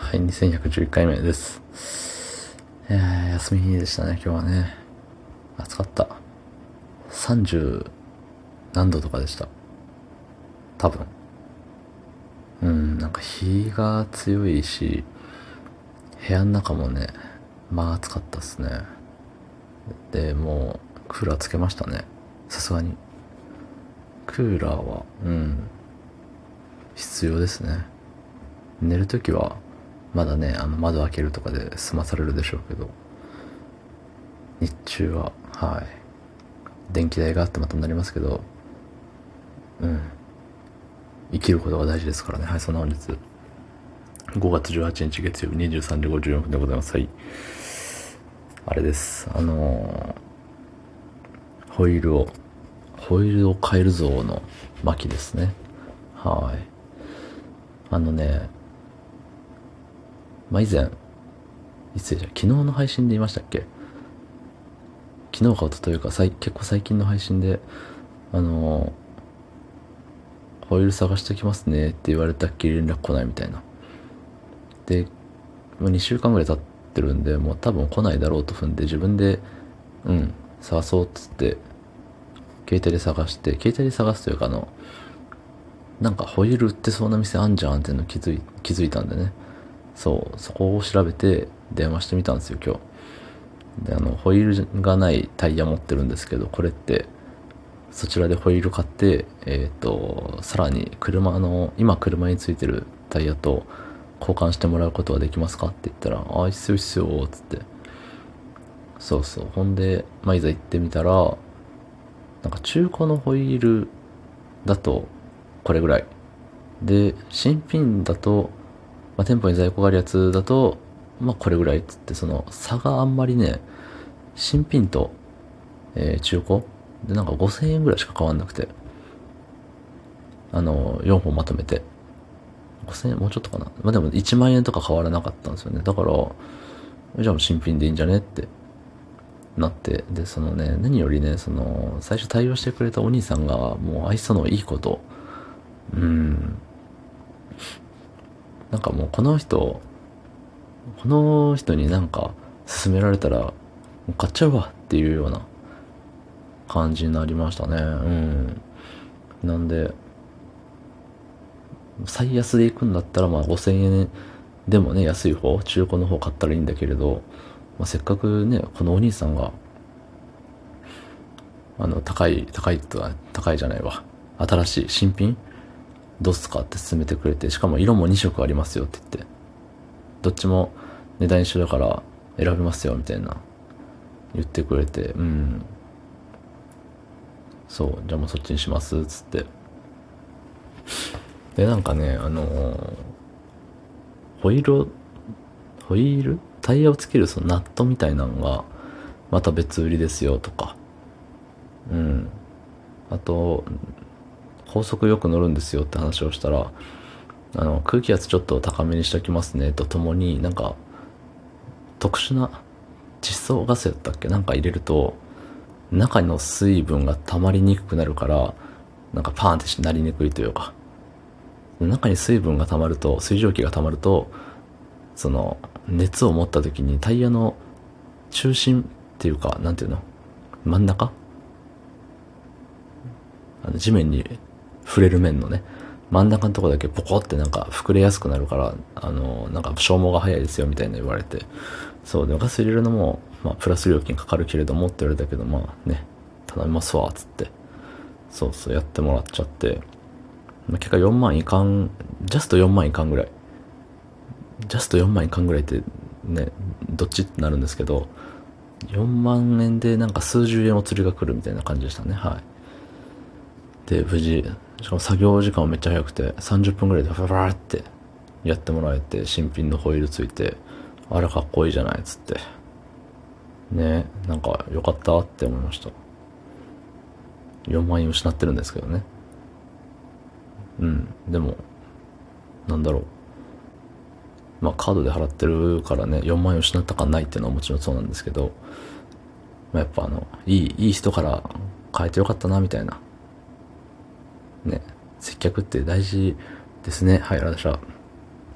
はい、2111回目です。休みでしたね、今日はね。暑かった。30何度とかでした。多分。なんか日が強いし、部屋の中もね、まあ暑かったっすね。で、もう、クーラーつけましたね。さすがに。クーラーは、必要ですね。寝るときは、まだね、窓開けるとかで済まされるでしょうけど、日中は、電気代があってまたなりますけど、生きることが大事ですからね。はい、そんな本日、5月18日月曜日23時54分でございます。はい。あれです。ホイールを変えるぞの巻ですね。はい。以前、昨日の配信で言いましたっけ？昨日か一昨日か、結構最近の配信で、ホイール探してきますねって言われたっきり連絡来ないみたいな。で、もう2週間ぐらい経ってるんで、もう多分来ないだろうと踏んで、自分で、探そうっつって、携帯で探すというか、なんかホイール売ってそうな店あんじゃんっていうの気づいたんでね。そう、そこを調べて電話してみたんですよ、今日。で、ホイールがないタイヤ持ってるんですけど、これって、そちらでホイール買って、さらに今車についてるタイヤと交換してもらうことはできますかって言ったら、ああ、いいっすよいいっすよ、つって。そうそう。ほんで、いざ行ってみたら、なんか中古のホイールだとこれぐらい。で、新品だと、店舗に在庫があるやつだと、これぐらいっつって、その差があんまりね、新品と、中古でなんか5000円ぐらいしか変わんなくて、4本まとめて。5000円もうちょっとかな。でも1万円とか変わらなかったんですよね。だから、じゃあもう新品でいいんじゃねってなって。で、そのね、何よりね、最初対応してくれたお兄さんが、もう愛想のいいこと、なんかもうこの人になんか勧められたら、もう買っちゃうわっていうような感じになりましたね。なんで、最安で行くんだったら5000円でもね、安い方、中古の方買ったらいいんだけれど、せっかくね、このお兄さんが、高いじゃないわ。新しい新品どうすかって勧めてくれて、しかも色も2色ありますよって言って、どっちも値段一緒だから選べますよみたいな言ってくれて、そう、じゃあもうそっちにしますっつって。で、なんかね、ホイールタイヤをつけるそのナットみたいなのが、また別売りですよとか、あと、高速よく乗るんですよって話をしたら、空気圧ちょっと高めにしときますねとともに、なんか、特殊な窒素ガスやったっけなんか入れると、中の水分が溜まりにくくなるから、なんかパーンってなりにくいというか、中に水分が溜まると、水蒸気が溜まると、その、熱を持った時にタイヤの中心っていうか、なんていうの真ん中地面に触れる面のね、真ん中のところだけポコってなんか膨れやすくなるから、なんか消耗が早いですよみたいな言われて、そう、で、ガス入れるのも、プラス料金かかるけれどもって言われたけど、頼みますわ、つって。そうそう、やってもらっちゃって、結果4万いかん、ジャスト4万いかんぐらい。ジャスト4万いかんぐらいってね、どっちってなるんですけど、4万円でなんか数十円お釣りが来るみたいな感じでしたね。はい。で、無事、しかも作業時間もめっちゃ早くて、30分ぐらいでファーってやってもらえて、新品のホイールついて、あれかっこいいじゃないっつって。ね、なんか良かったって思いました。4万円失ってるんですけどね。でも、なんだろう。カードで払ってるからね、4万円失った感ないっていうのはもちろんそうなんですけど、やっぱいい人から変えてよかったな、みたいな。ね、接客って大事ですね。はい、あらでした。